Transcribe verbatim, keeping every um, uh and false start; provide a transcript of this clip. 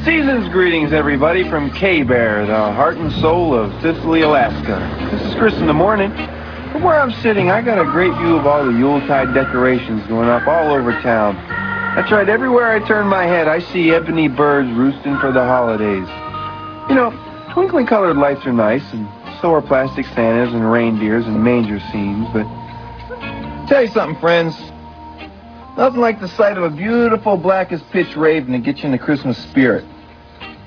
Season's greetings, everybody, from K-Bear, the heart and soul of Sicily, Alaska. This is Chris in the morning. From where I'm sitting, I got a great view of all the Yuletide decorations going up all over town. That's right, everywhere I turn my head, I see ebony birds roosting for the holidays. You know, twinkling colored lights are nice, and so are plastic Santas and reindeers and manger scenes, but tell you something, friends. Nothing like the sight of a beautiful black as pitch raven to get you in the Christmas spirit.